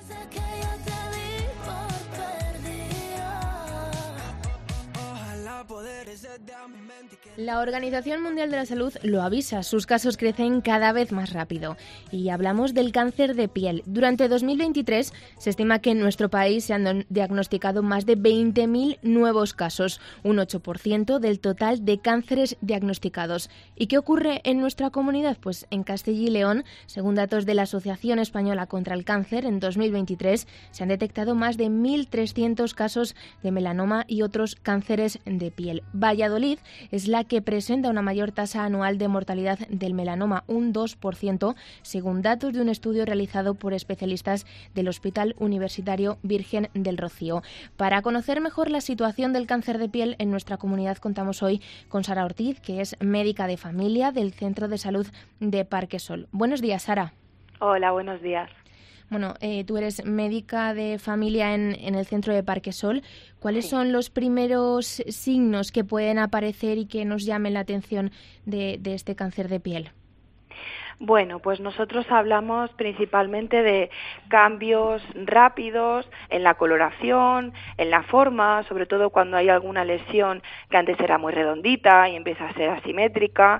La Organización Mundial de la Salud lo avisa, sus casos crecen cada vez más rápido. Y hablamos del cáncer de piel. Durante 2023 se estima que en nuestro país se han diagnosticado más de 20.000 nuevos casos, un 8% del total de cánceres diagnosticados. ¿Y qué ocurre en nuestra comunidad? Pues en Castilla y León, según datos de la Asociación Española contra el Cáncer, en 2023 se han detectado más de 1.300 casos de melanoma y otros cánceres de piel. Valladolid es la que presenta una mayor tasa anual de mortalidad del melanoma, un 2%, según datos de un estudio realizado por especialistas del Hospital Universitario Virgen del Rocío. Para conocer mejor la situación del cáncer de piel en nuestra comunidad, contamos hoy con Sara Ortiz, que es médica de familia del Centro de Salud de Parquesol. Buenos días, Sara. Hola, buenos días. Bueno, tú eres médica de familia en el centro de Parquesol. ¿Cuáles son los primeros signos que pueden aparecer y que nos llamen la atención de este cáncer de piel? Bueno, pues nosotros hablamos principalmente de cambios rápidos en la coloración, en la forma, sobre todo cuando hay alguna lesión que antes era muy redondita y empieza a ser asimétrica,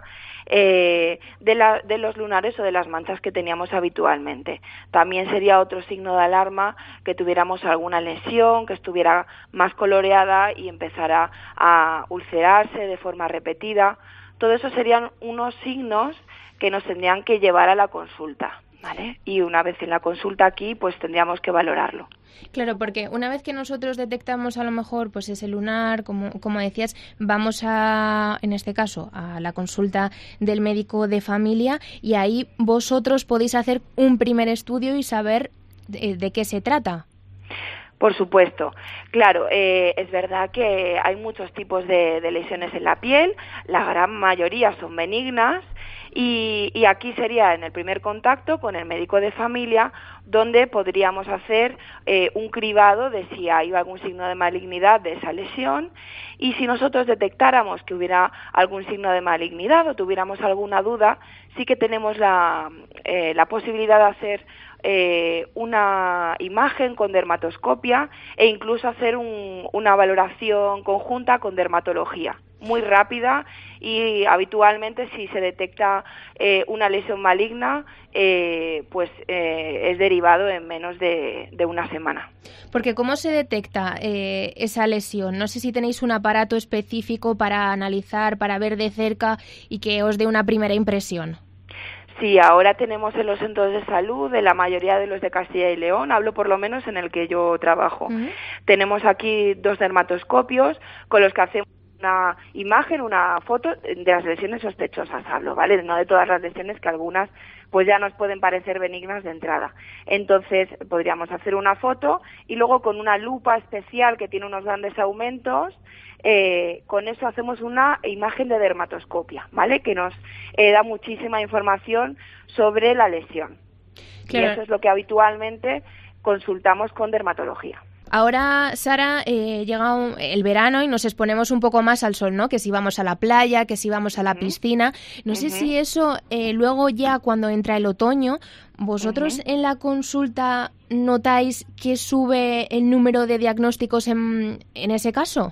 de los lunares o de las manchas que teníamos habitualmente. También sería otro signo de alarma que tuviéramos alguna lesión, que estuviera más coloreada y empezara a ulcerarse de forma repetida. Todo eso serían unos signos que nos tendrían que llevar a la consulta, ¿vale? Y una vez en la consulta aquí, pues tendríamos que valorarlo. Claro, porque una vez que nosotros detectamos a lo mejor pues ese lunar, como decías, vamos en este caso, a la consulta del médico de familia y ahí vosotros podéis hacer un primer estudio y saber de qué se trata. Por supuesto. Claro, es verdad que hay muchos tipos de lesiones en la piel, la gran mayoría son benignas y aquí sería en el primer contacto con el médico de familia donde podríamos hacer un cribado de si hay algún signo de malignidad de esa lesión y si nosotros detectáramos que hubiera algún signo de malignidad o tuviéramos alguna duda, sí que tenemos la posibilidad de hacer una imagen con dermatoscopia e incluso hacer una valoración conjunta con dermatología, muy rápida y habitualmente si se detecta una lesión maligna es derivado en menos de una semana. Porque ¿cómo se detecta esa lesión? No sé si tenéis un aparato específico para analizar, para ver de cerca y que os dé una primera impresión. Sí, ahora tenemos en los centros de salud, en la mayoría de los de Castilla y León, hablo por lo menos en el que yo trabajo. Uh-huh. Tenemos aquí 2 dermatoscopios con los que hacemos una imagen, una foto de las lesiones sospechosas, hablo, ¿vale? No de todas las lesiones, que algunas pues ya nos pueden parecer benignas de entrada. Entonces podríamos hacer una foto y luego con una lupa especial que tiene unos grandes aumentos, con eso hacemos una imagen de dermatoscopia, ¿vale? Que nos da muchísima información sobre la lesión. Claro. Y eso es lo que habitualmente consultamos con dermatología. Ahora, Sara, llega el verano y nos exponemos un poco más al sol, ¿no? Que si vamos a la playa, que si vamos a la piscina. No sé si eso, luego ya cuando entra el otoño, ¿vosotros en la consulta notáis que sube el número de diagnósticos en ese caso?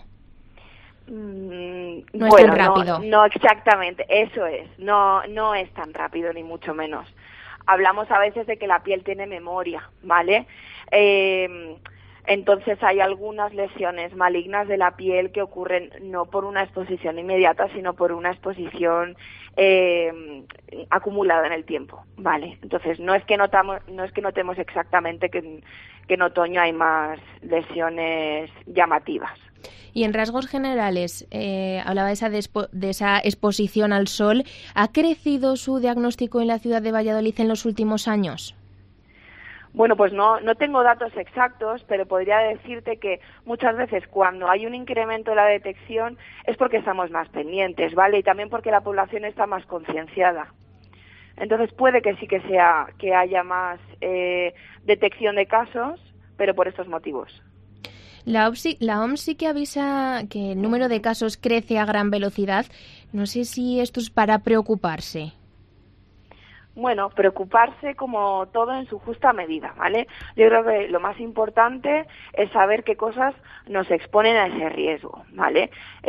No es tan rápido. No exactamente, eso es. No es tan rápido, ni mucho menos. Hablamos a veces de que la piel tiene memoria, ¿vale? Entonces hay algunas lesiones malignas de la piel que ocurren no por una exposición inmediata, sino por una exposición acumulada en el tiempo, ¿vale? Entonces no es que notemos exactamente que en otoño hay más lesiones llamativas. Y en rasgos generales, hablaba de esa exposición al sol. ¿Ha crecido su diagnóstico en la ciudad de Valladolid en los últimos años? Bueno, pues no tengo datos exactos, pero podría decirte que muchas veces cuando hay un incremento de la detección es porque estamos más pendientes, ¿vale? Y también porque la población está más concienciada. Entonces puede que sí que haya más detección de casos, pero por estos motivos. La OMS sí que avisa que el número de casos crece a gran velocidad. No sé si esto es para preocuparse. bueno, preocuparse como todo en su justa medida, ¿vale? Yo creo que lo más importante es saber qué cosas nos exponen a ese riesgo, ¿vale?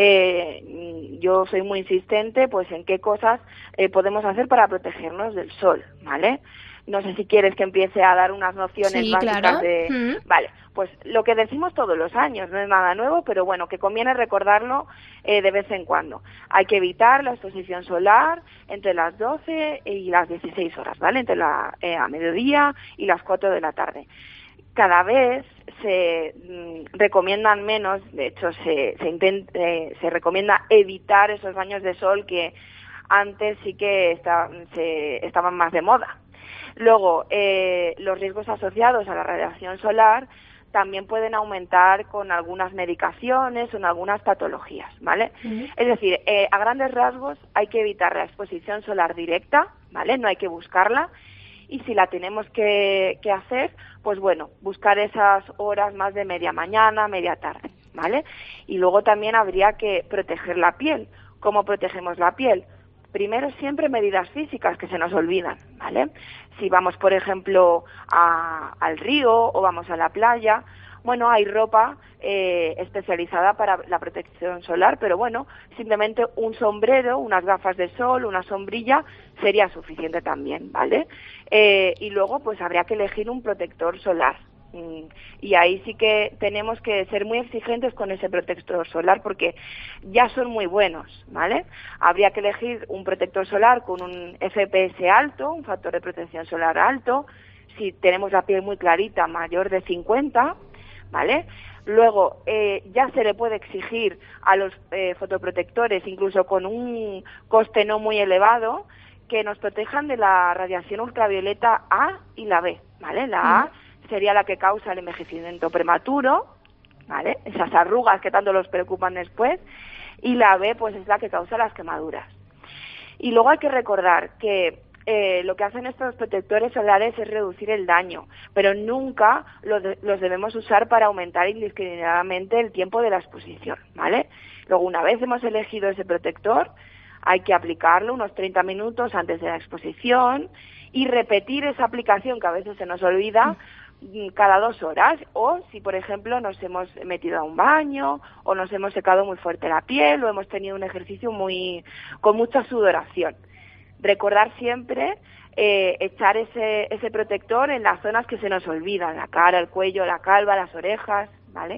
Yo soy muy insistente, pues, en qué cosas podemos hacer para protegernos del sol, ¿vale? No sé si quieres que empiece a dar unas nociones básicas, claro. de... Vale, pues lo que decimos todos los años, no es nada nuevo, pero bueno, que conviene recordarlo de vez en cuando. Hay que evitar la exposición solar entre las 12 y las 16 horas, ¿vale? Entre a mediodía y las 4 de la tarde. Cada vez se recomiendan menos, de hecho se recomienda evitar esos baños de sol que antes sí que estaban más de moda. Luego, los riesgos asociados a la radiación solar también pueden aumentar con algunas medicaciones o en algunas patologías, ¿vale? Es decir, a grandes rasgos hay que evitar la exposición solar directa, ¿vale? No hay que buscarla. Y si la tenemos que hacer, pues bueno, buscar esas horas más de media mañana, media tarde, ¿vale? Y luego también habría que proteger la piel. ¿Cómo protegemos la piel? Primero, siempre medidas físicas que se nos olvidan, ¿vale? Si vamos, por ejemplo, al río o vamos a la playa, bueno, hay ropa especializada para la protección solar, pero bueno, simplemente un sombrero, unas gafas de sol, una sombrilla sería suficiente también, ¿vale? Y luego, pues habría que elegir un protector solar. Y ahí sí que tenemos que ser muy exigentes con ese protector solar porque ya son muy buenos, ¿vale? Habría que elegir un protector solar con un FPS alto, un factor de protección solar alto, si tenemos la piel muy clarita, mayor de 50, ¿vale? Luego, ya se le puede exigir a los fotoprotectores, incluso con un coste no muy elevado, que nos protejan de la radiación ultravioleta A y la B, ¿vale? La A sería la que causa el envejecimiento prematuro, ¿vale? Esas arrugas que tanto los preocupan después, y la B, pues, es la que causa las quemaduras. Y luego hay que recordar que lo que hacen estos protectores solares es reducir el daño, pero nunca los debemos usar para aumentar indiscriminadamente el tiempo de la exposición, ¿vale? Luego, una vez hemos elegido ese protector, hay que aplicarlo unos 30 minutos antes de la exposición y repetir esa aplicación que a veces se nos olvida cada 2 horas, o si por ejemplo nos hemos metido a un baño o nos hemos secado muy fuerte la piel o hemos tenido un ejercicio con mucha sudoración. Recordar siempre echar ese protector en las zonas que se nos olvidan, la cara, el cuello, la calva, las orejas, ¿vale?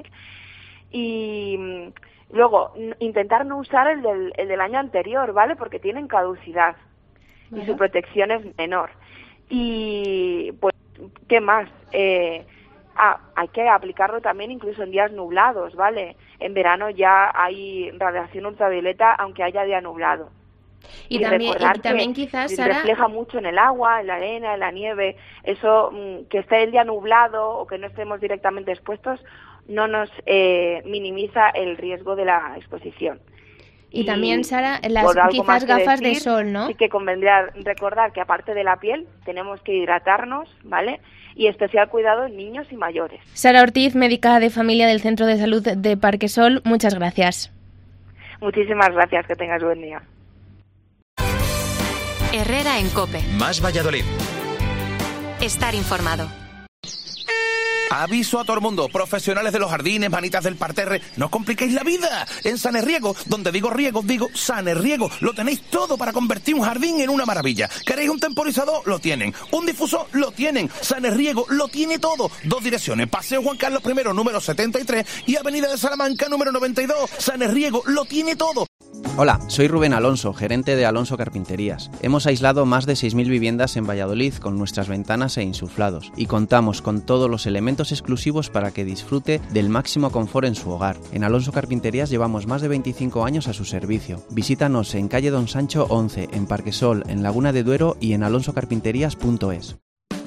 Y luego intentar no usar el del año anterior, ¿vale? Porque tienen caducidad y su protección es menor. Y pues, ¿qué más? Hay que aplicarlo también incluso en días nublados, ¿vale? En verano ya hay radiación ultravioleta aunque haya día nublado. Y también quizás, Sara, refleja mucho en el agua, en la arena, en la nieve. Eso, que esté el día nublado o que no estemos directamente expuestos, no nos minimiza el riesgo de la exposición. Y también, Sara, las quizás gafas de sol, ¿no? Sí que convendría recordar que aparte de la piel tenemos que hidratarnos, ¿vale? Y especial cuidado en niños y mayores. Sara Ortiz, médica de familia del Centro de Salud de Parquesol, muchas gracias. Muchísimas gracias, que tengas buen día. Herrera en COPE. Más Valladolid. Estar informado. Aviso a todo el mundo, profesionales de los jardines, manitas del parterre, no os compliquéis la vida. En Sanerriego, donde digo riego, digo Sanerriego, lo tenéis todo para convertir un jardín en una maravilla. ¿Queréis un temporizador? Lo tienen. ¿Un difusor? Lo tienen. Sanerriego lo tiene todo. 2 direcciones, Paseo Juan Carlos I, número 73 y Avenida de Salamanca, número 92. Sanerriego lo tiene todo. Hola, soy Rubén Alonso, gerente de Alonso Carpinterías. Hemos aislado más de 6.000 viviendas en Valladolid con nuestras ventanas e insuflados y contamos con todos los elementos exclusivos para que disfrute del máximo confort en su hogar. En Alonso Carpinterías llevamos más de 25 años a su servicio. Visítanos en calle Don Sancho 11, en Parquesol, en Laguna de Duero y en alonsocarpinterías.es.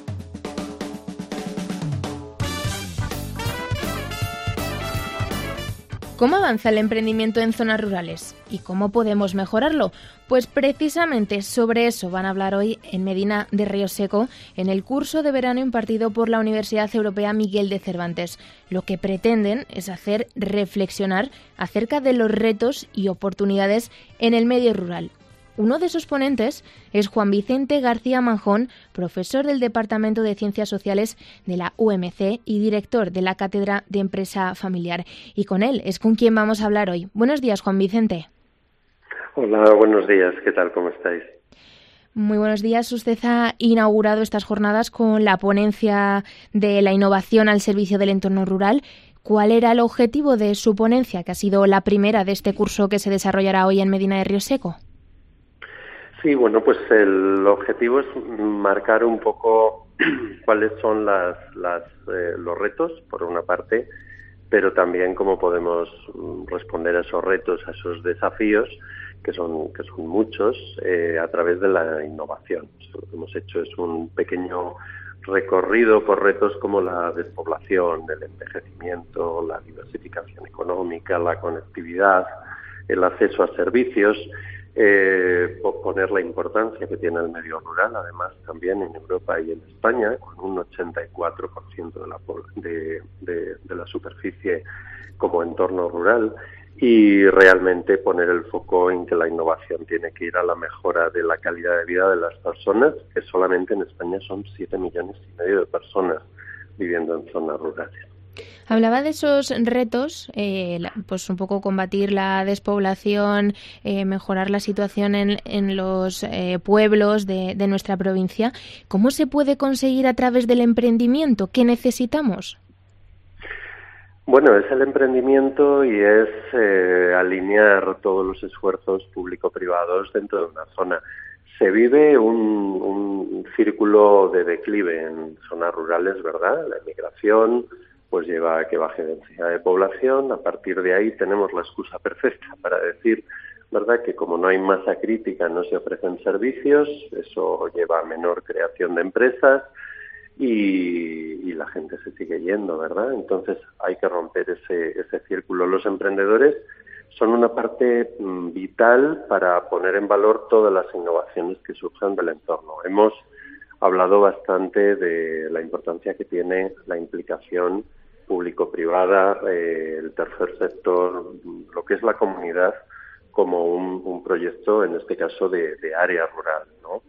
¿Cómo avanza el emprendimiento en zonas rurales? ¿Y cómo podemos mejorarlo? Pues precisamente sobre eso van a hablar hoy en Medina de Río Seco, en el curso de verano impartido por la Universidad Europea Miguel de Cervantes. Lo que pretenden es hacer reflexionar acerca de los retos y oportunidades en el medio rural. Uno de esos ponentes es Juan Vicente García Manjón, profesor del Departamento de Ciencias Sociales de la UMC y director de la Cátedra de Empresa Familiar. Y con él es con quien vamos a hablar hoy. Buenos días, Juan Vicente. Hola, buenos días. ¿Qué tal? ¿Cómo estáis? Muy buenos días. Usted ha inaugurado estas jornadas con la ponencia de la innovación al servicio del entorno rural. ¿Cuál era el objetivo de su ponencia, que ha sido la primera de este curso que se desarrollará hoy en Medina de Río Seco? Sí, bueno, pues el objetivo es marcar un poco cuáles son los retos, por una parte, pero también cómo podemos responder a esos retos, a esos desafíos, que son muchos, a través de la innovación. Lo que hemos hecho es un pequeño recorrido por retos como la despoblación, el envejecimiento, la diversificación económica, la conectividad, el acceso a servicios, poner la importancia que tiene el medio rural, además también en Europa y en España, con un 84% de la superficie como entorno rural, y realmente poner el foco en que la innovación tiene que ir a la mejora de la calidad de vida de las personas, que solamente en España son 7,5 millones de personas viviendo en zonas rurales. Hablaba de esos retos, pues un poco combatir la despoblación, mejorar la situación en los pueblos de nuestra provincia. ¿Cómo se puede conseguir a través del emprendimiento? ¿Qué necesitamos? Bueno, es el emprendimiento y es alinear todos los esfuerzos público-privados dentro de una zona. Se vive un círculo de declive en zonas rurales, ¿verdad? La emigración pues lleva a que baje densidad de población. A partir de ahí tenemos la excusa perfecta para decir, ¿verdad?, que como no hay masa crítica no se ofrecen servicios, eso lleva a menor creación de empresas, y la gente se sigue yendo, ¿verdad? Entonces hay que romper ese círculo. Los emprendedores son una parte vital para poner en valor todas las innovaciones que surjan del entorno. Hemos hablado bastante de la importancia que tiene la implicación público-privada, el tercer sector, lo que es la comunidad, como un proyecto, en este caso, de área rural, ¿no?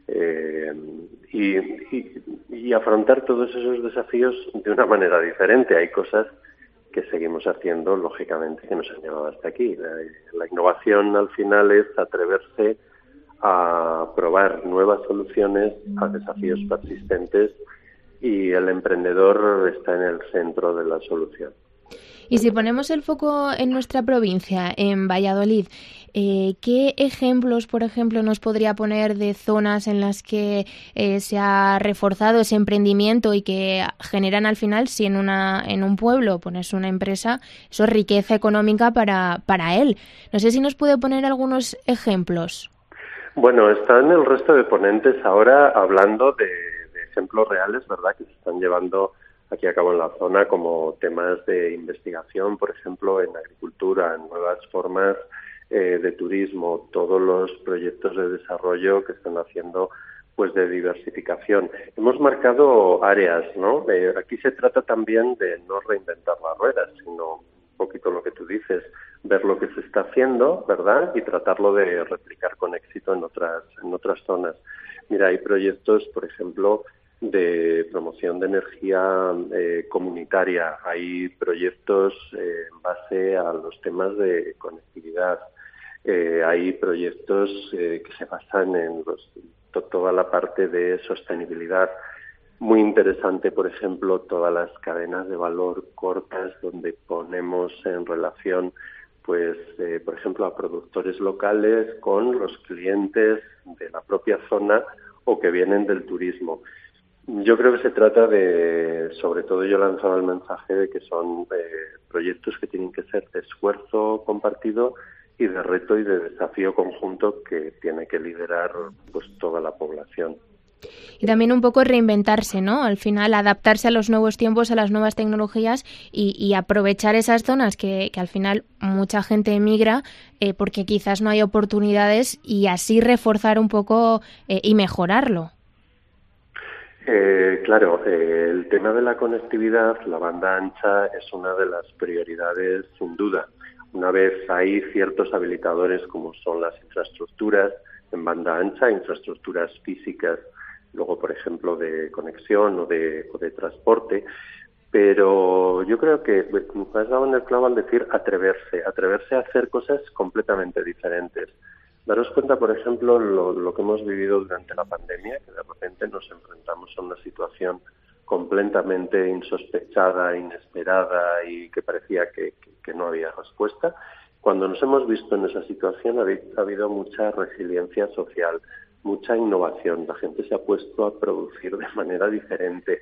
Y afrontar todos esos desafíos de una manera diferente. Hay cosas que seguimos haciendo, lógicamente, que nos han llevado hasta aquí. La innovación, al final, es atreverse a probar nuevas soluciones a desafíos persistentes, y el emprendedor está en el centro de la solución. Y si ponemos el foco en nuestra provincia, en Valladolid, ¿qué ejemplos, por ejemplo, nos podría poner de zonas en las que se ha reforzado ese emprendimiento y que generan al final, si en un pueblo pones una empresa, eso es riqueza económica para él? No sé si nos puede poner algunos ejemplos. Bueno, están el resto de ponentes ahora hablando de ejemplos reales, ¿verdad?, que se están llevando aquí a cabo en la zona, como temas de investigación, por ejemplo, en agricultura, en nuevas formas de turismo, todos los proyectos de desarrollo que están haciendo, pues, de diversificación. Hemos marcado áreas, ¿no? Aquí se trata también de no reinventar las ruedas, sino un poquito lo que tú dices, ver lo que se está haciendo, ¿verdad?, y tratarlo de replicar con éxito en otras zonas. Mira, hay proyectos, por ejemplo, de promoción de energía comunitaria. Hay proyectos en base a los temas de conectividad. Hay proyectos que se basan en toda la parte de sostenibilidad. Muy interesante, por ejemplo, todas las cadenas de valor cortas, donde ponemos en relación, pues, por ejemplo, a productores locales con los clientes de la propia zona o que vienen del turismo. Yo creo que se trata de, sobre todo yo lanzaba el mensaje de que son proyectos que tienen que ser de esfuerzo compartido y de reto y de desafío conjunto que tiene que liderar, pues, toda la población. Y también un poco reinventarse, ¿no? Al final adaptarse a los nuevos tiempos, a las nuevas tecnologías y aprovechar esas zonas que al final mucha gente emigra porque quizás no hay oportunidades, y así reforzar un poco y mejorarlo. Claro, el tema de la conectividad, la banda ancha, es una de las prioridades sin duda. Una vez hay ciertos habilitadores como son las infraestructuras, en banda ancha, infraestructuras físicas, luego, por ejemplo, de conexión o de transporte. Pero yo creo que has dado en el clavo al decir atreverse a hacer cosas completamente diferentes. Daros cuenta, por ejemplo, lo que hemos vivido durante la pandemia, que de repente nos enfrentamos a una situación completamente insospechada, inesperada y que parecía que no había respuesta. Cuando nos hemos visto en esa situación ha habido mucha resiliencia social, mucha innovación. La gente se ha puesto a producir de manera diferente,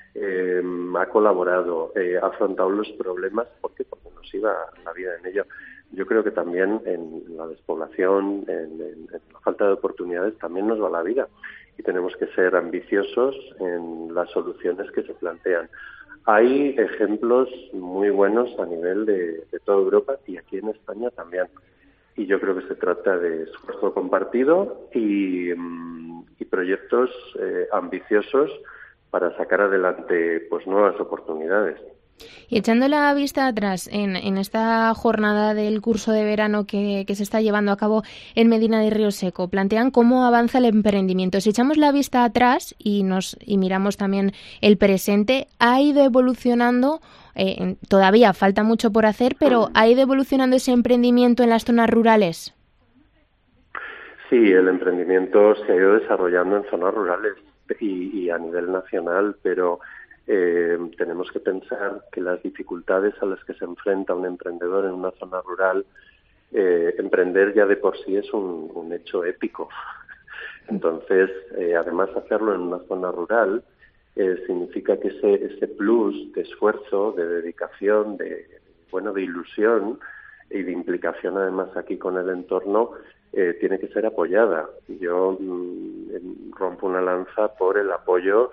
ha colaborado, ha afrontado los problemas. ¿Por qué? Porque nos iba la vida en ello. Yo creo que también en la despoblación, en la falta de oportunidades, también nos va la vida. Y tenemos que ser ambiciosos en las soluciones que se plantean. Hay ejemplos muy buenos a nivel de toda Europa y aquí en España también. Y yo creo que se trata de esfuerzo compartido y proyectos ambiciosos para sacar adelante pues nuevas oportunidades. Y echando la vista atrás en esta jornada del curso de verano que se está llevando a cabo en Medina de Río Seco, plantean cómo avanza el emprendimiento. Si echamos la vista atrás y miramos también el presente, ha ido evolucionando, todavía falta mucho por hacer, pero ha ido evolucionando ese emprendimiento en las zonas rurales. Sí, el emprendimiento se ha ido desarrollando en zonas rurales y a nivel nacional, pero tenemos que pensar que las dificultades a las que se enfrenta un emprendedor en una zona rural, emprender ya de por sí es un hecho épico. Entonces, además hacerlo en una zona rural significa que ese plus de esfuerzo, de dedicación, de ilusión y de implicación además aquí con el entorno, tiene que ser apoyada. Yo rompo una lanza por el apoyo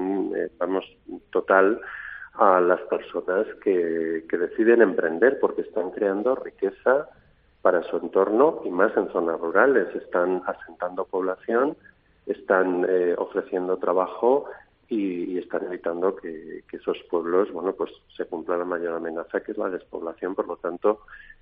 total a las personas que deciden emprender, porque están creando riqueza para su entorno y más en zonas rurales. Están asentando población, están ofreciendo trabajo y están evitando que esos pueblos, pues se cumpla la mayor amenaza, que es la despoblación. Por lo tanto,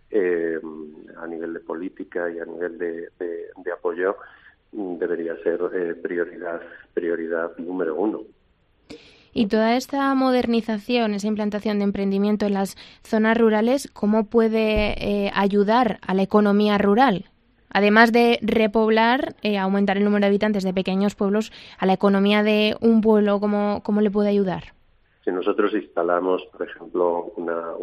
a nivel de política y a nivel de apoyo, debería ser prioridad número uno. Y toda esta modernización, esa implantación de emprendimiento en las zonas rurales, ¿cómo puede ayudar a la economía rural? Además de repoblar, aumentar el número de habitantes de pequeños pueblos, a la economía de un pueblo, ¿cómo le puede ayudar? Si nosotros instalamos, por ejemplo, una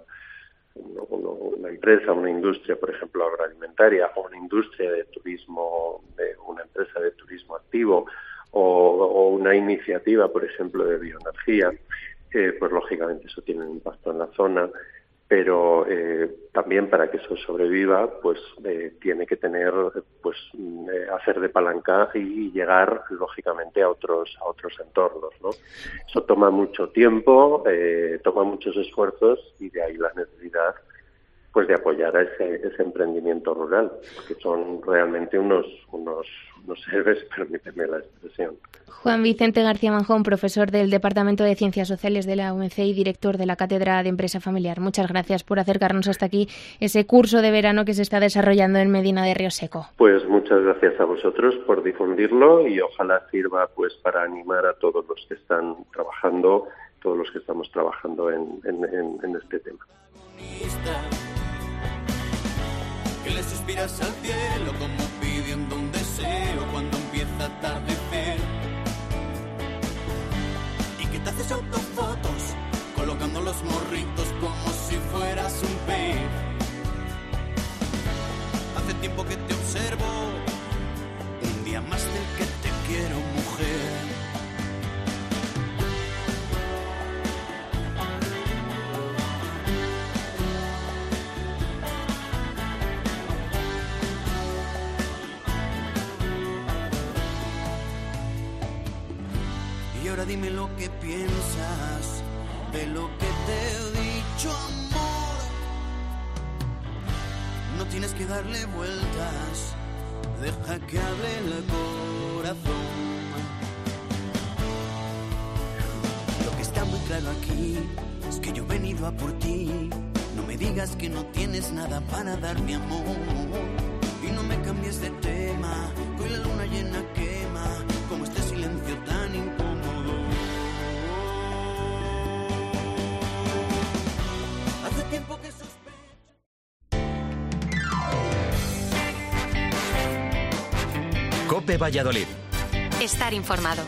empresa, una industria, por ejemplo, agroalimentaria, o una industria de turismo, una empresa de turismo activo, o una iniciativa, por ejemplo, de bioenergía, pues lógicamente eso tiene un impacto en la zona, pero también para que eso sobreviva, pues tiene que tener, hacer de palanca y llegar lógicamente a otros entornos, ¿no? Eso toma mucho tiempo, toma muchos esfuerzos, y de ahí la necesidad pues de apoyar a ese emprendimiento rural, que son realmente unos héroes, permíteme la expresión. Juan Vicente García Manjón, profesor del Departamento de Ciencias Sociales de la UMC y director de la Cátedra de Empresa Familiar. Muchas gracias por acercarnos hasta aquí, ese curso de verano que se está desarrollando en Medina de Río Seco. Pues muchas gracias a vosotros por difundirlo, y ojalá sirva pues para animar a todos los que están trabajando, todos los que estamos trabajando en este tema. Que le suspiras al cielo como pidiendo un deseo cuando empieza a atardecer, y que te haces autofotos colocando los morritos como si fueras un pez. Hace tiempo que te observo, un día más del que te quiero, mujer. Y ahora dime lo que piensas de lo que te he dicho, amor. No tienes que darle vueltas, deja que hable el corazón. Lo que está muy claro aquí es que yo he venido a por ti. No me digas que no tienes nada para dar, mi amor, y no me cambies cambie este tema, que hoy la luna llena quema, como este silencio tan incómodo. Hace tiempo que sospecho. COPE Valladolid. Estar informado.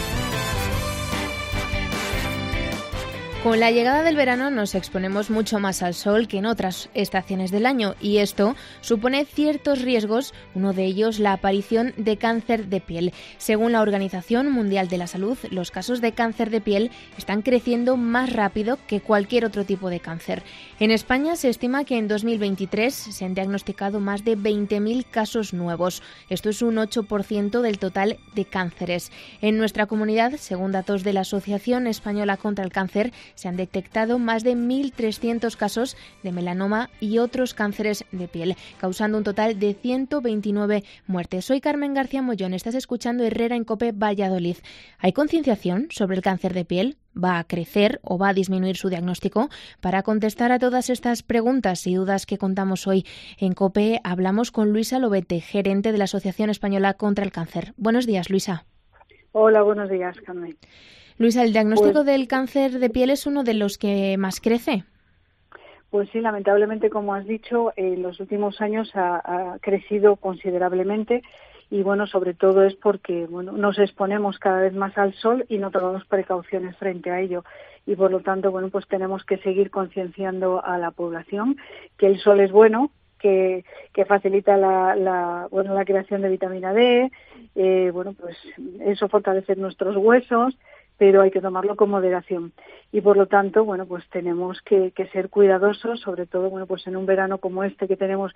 Con la llegada del verano nos exponemos mucho más al sol que en otras estaciones del año y esto supone ciertos riesgos, uno de ellos la aparición de cáncer de piel. Según la Organización Mundial de la Salud, los casos de cáncer de piel están creciendo más rápido que cualquier otro tipo de cáncer. En España se estima que en 2023 se han diagnosticado más de 20.000 casos nuevos. Esto es un 8% del total de cánceres. En nuestra comunidad, según datos de la Asociación Española contra el Cáncer, se han detectado más de 1.300 casos de melanoma y otros cánceres de piel, causando un total de 129 muertes. Soy Carmen García Mollón, estás escuchando Herrera en COPE Valladolid. ¿Hay concienciación sobre el cáncer de piel? ¿Va a crecer o va a disminuir su diagnóstico? Para contestar a todas estas preguntas y dudas que contamos hoy en COPE, hablamos con Luisa Lobete, gerente de la Asociación Española contra el Cáncer. Buenos días, Luisa. Hola, buenos días, Carmen. Luisa, ¿el diagnóstico del cáncer de piel es uno de los que más crece? Pues sí, lamentablemente, como has dicho, en los últimos años ha crecido considerablemente y, bueno, sobre todo es porque nos exponemos cada vez más al sol y no tomamos precauciones frente a ello. Y, por lo tanto, bueno, pues tenemos que seguir concienciando a la población que el sol es bueno, que facilita la creación de vitamina D, pues eso fortalece nuestros huesos, pero hay que tomarlo con moderación y por lo tanto pues tenemos que ser cuidadosos, sobre todo pues en un verano como este que tenemos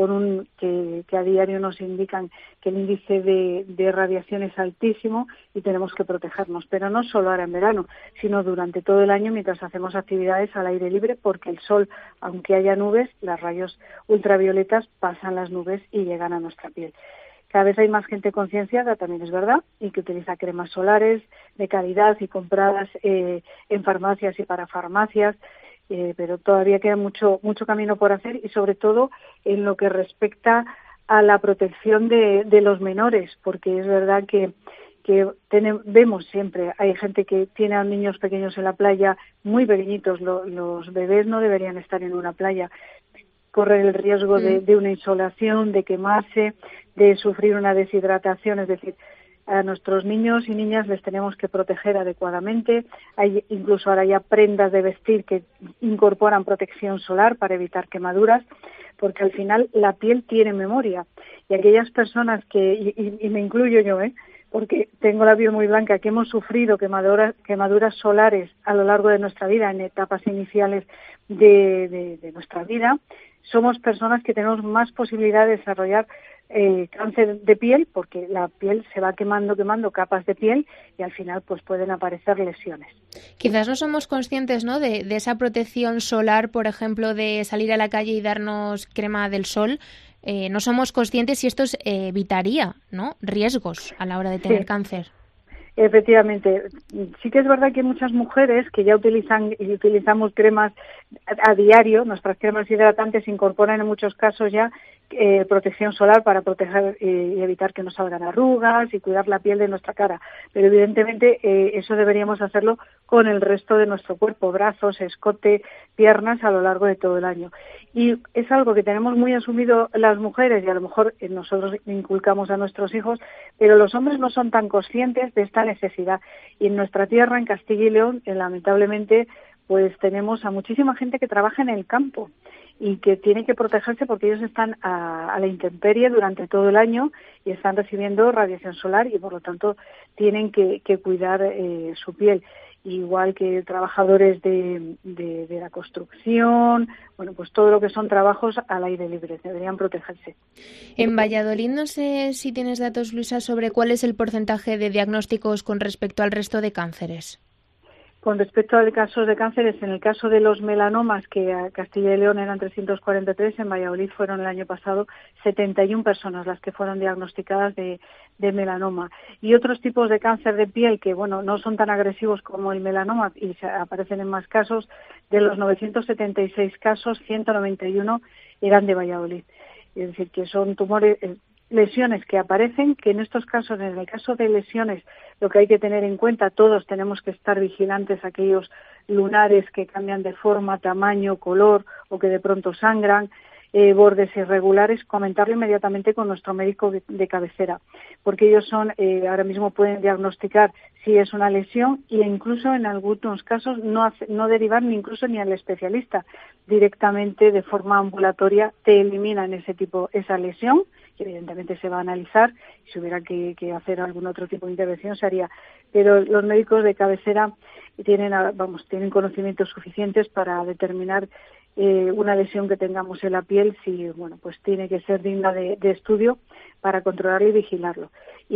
que a diario nos indican que el índice de radiación es altísimo y tenemos que protegernos, pero no solo ahora en verano, sino durante todo el año mientras hacemos actividades al aire libre, porque el sol, aunque haya nubes, los rayos ultravioletas pasan las nubes y llegan a nuestra piel. Cada vez hay más gente concienciada, también es verdad, y que utiliza cremas solares de calidad y compradas en farmacias y para farmacias, pero todavía queda mucho camino por hacer y sobre todo en lo que respecta a la protección de los menores, porque es verdad que vemos siempre, hay gente que tiene a niños pequeños en la playa, muy pequeñitos, los bebés no deberían estar en una playa, correr el riesgo de una insolación, de quemarse, de sufrir una deshidratación, es decir, a nuestros niños y niñas les tenemos que proteger adecuadamente. Hay incluso ahora ya prendas de vestir que incorporan protección solar para evitar quemaduras, porque al final la piel tiene memoria y aquellas personas y me incluyo yo, porque tengo la piel muy blanca, que hemos sufrido quemaduras solares a lo largo de nuestra vida, en etapas iniciales de nuestra vida, somos personas que tenemos más posibilidad de desarrollar cáncer de piel, porque la piel se va quemando capas de piel y al final pues pueden aparecer lesiones. Quizás no somos conscientes, ¿no?, de esa protección solar, por ejemplo, de salir a la calle y darnos crema del sol. No somos conscientes y esto evitaría, ¿no?, riesgos a la hora de tener cáncer. Efectivamente, sí que es verdad que hay muchas mujeres que ya utilizamos cremas a diario, nuestras cremas hidratantes incorporan en muchos casos ya protección solar para proteger y evitar que nos salgan arrugas y cuidar la piel de nuestra cara, pero evidentemente eso deberíamos hacerlo con el resto de nuestro cuerpo, brazos, escote, piernas a lo largo de todo el año. Y es algo que tenemos muy asumido las mujeres y a lo mejor nosotros inculcamos a nuestros hijos, pero los hombres no son tan conscientes de esta necesidad. Y en nuestra tierra, en Castilla y León, lamentablemente, pues tenemos a muchísima gente que trabaja en el campo y que tiene que protegerse porque ellos están a la intemperie durante todo el año y están recibiendo radiación solar y por lo tanto tienen que cuidar su piel. Igual que trabajadores de la construcción, pues todo lo que son trabajos al aire libre, deberían protegerse. En Valladolid, no sé si tienes datos, Luisa, sobre cuál es el porcentaje de diagnósticos con respecto al resto de cánceres. Con respecto a casos de cánceres, en el caso de los melanomas, que a Castilla y León eran 343, en Valladolid fueron el año pasado 71 personas las que fueron diagnosticadas de melanoma. Y otros tipos de cáncer de piel que, no son tan agresivos como el melanoma y aparecen en más casos, de los 976 casos, 191 eran de Valladolid. Es decir, que son tumores lesiones que aparecen, que en estos casos, en el caso de lesiones, lo que hay que tener en cuenta, todos tenemos que estar vigilantes a aquellos lunares que cambian de forma, tamaño, color o que de pronto sangran, bordes irregulares, comentarlo inmediatamente con nuestro médico de cabecera, porque ellos ahora mismo pueden diagnosticar si es una lesión e incluso en algunos casos no derivar incluso ni al especialista, directamente de forma ambulatoria te eliminan esa lesión, que evidentemente se va a analizar, si hubiera que hacer algún otro tipo de intervención se haría, pero los médicos de cabecera tienen conocimientos suficientes para determinar una lesión que tengamos en la piel, pues tiene que ser digna de estudio para controlarlo y vigilarlo.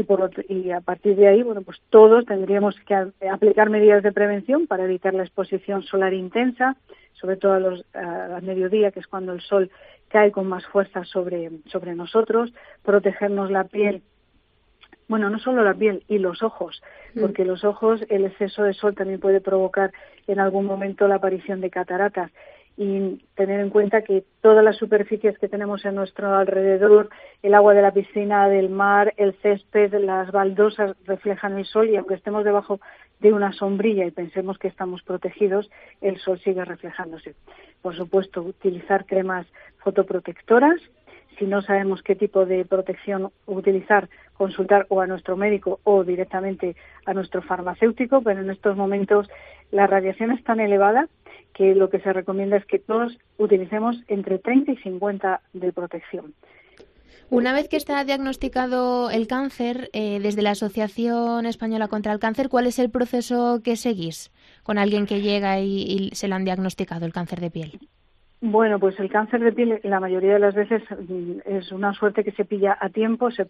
Y a partir de ahí, pues todos tendríamos que aplicar medidas de prevención para evitar la exposición solar intensa, sobre todo a mediodía, que es cuando el sol cae con más fuerza sobre nosotros, protegernos la piel. Bueno, no solo la piel, y los ojos, porque los ojos, el exceso de sol también puede provocar en algún momento la aparición de cataratas. Y tener en cuenta que todas las superficies que tenemos en nuestro alrededor, el agua de la piscina, del mar, el césped, las baldosas reflejan el sol y aunque estemos debajo de una sombrilla y pensemos que estamos protegidos, el sol sigue reflejándose. Por supuesto, utilizar cremas fotoprotectoras. Si no sabemos qué tipo de protección utilizar, consultar o a nuestro médico o directamente a nuestro farmacéutico, pero en estos momentos la radiación es tan elevada que lo que se recomienda es que todos utilicemos entre 30 y 50 de protección. Una vez que está diagnosticado el cáncer, desde la Asociación Española contra el Cáncer, ¿cuál es el proceso que seguís con alguien que llega y se le han diagnosticado el cáncer de piel? Bueno, pues el cáncer de piel la mayoría de las veces es una suerte que se pilla a tiempo, se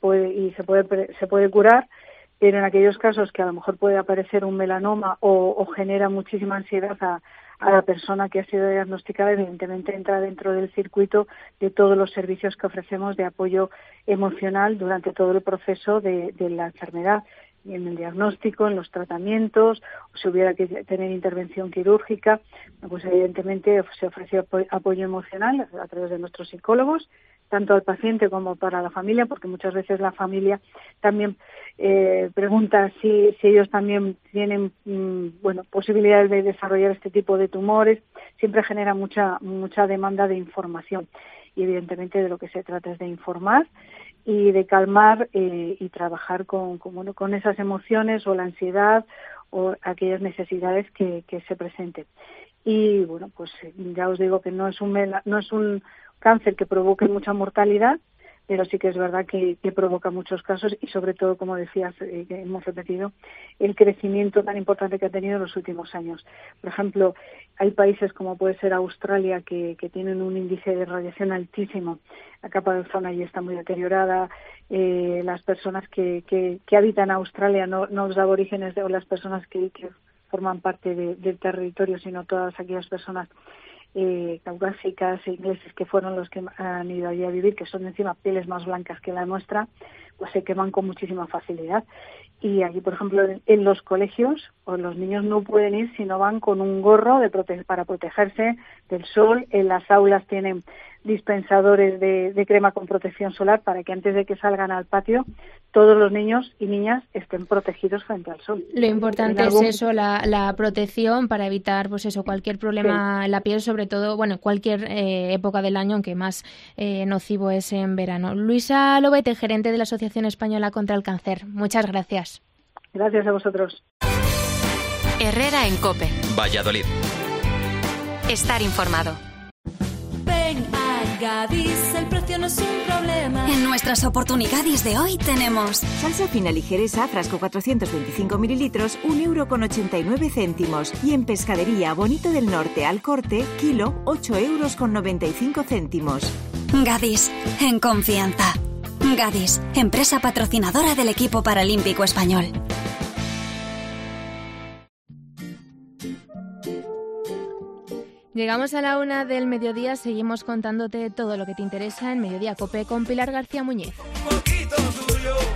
puede curar, pero en aquellos casos que a lo mejor puede aparecer un melanoma o genera muchísima ansiedad a la persona que ha sido diagnosticada, evidentemente entra dentro del circuito de todos los servicios que ofrecemos de apoyo emocional durante todo el proceso de la enfermedad, en el diagnóstico, en los tratamientos, o si hubiera que tener intervención quirúrgica, pues evidentemente se ofrece apoyo emocional a través de nuestros psicólogos, tanto al paciente como para la familia, porque muchas veces la familia también pregunta si ellos también tienen posibilidades de desarrollar este tipo de tumores. Siempre genera mucha demanda de información y evidentemente de lo que se trata es de informar y de calmar y trabajar con esas emociones o la ansiedad o aquellas necesidades que se presenten. Y bueno, pues ya os digo que no es un cáncer que provoque mucha mortalidad, pero sí que es verdad que provoca muchos casos y sobre todo, como decías, que hemos repetido, el crecimiento tan importante que ha tenido en los últimos años. Por ejemplo, hay países como puede ser Australia que tienen un índice de radiación altísimo. La capa de ozono allí está muy deteriorada. Las personas que habitan Australia, no los aborígenes o las personas que forman parte del territorio, sino todas aquellas personas caucásicas e ingleses que fueron los que han ido allí a vivir, que son encima pieles más blancas que la nuestra, pues se queman con muchísima facilidad. Y aquí, por ejemplo, en los colegios, pues los niños no pueden ir si no van con un gorro para protegerse del sol. En las aulas tienen dispensadores de crema con protección solar para que antes de que salgan al patio todos los niños y niñas estén protegidos frente al sol. Lo importante es eso, la protección para evitar cualquier problema en la piel, sobre todo, cualquier época del año, aunque más nocivo es en verano. Luisa Lobete, gerente de la Asociación Española contra el Cáncer. Muchas gracias. Gracias a vosotros. Herrera en COPE. Valladolid. Estar informado. Ven a Gadis, el precio no es un problema. En nuestras oportunidades de hoy tenemos salsa fina ligereza, frasco 425 mililitros, 1,89 €. Y en pescadería Bonito del Norte al corte, kilo, 8,95 €. Gadis, en confianza. Gadis, empresa patrocinadora del equipo paralímpico español. Llegamos a la 1 del mediodía, seguimos contándote todo lo que te interesa en Mediodía COPE con Pilar García Muñiz. Un poquito tuyo.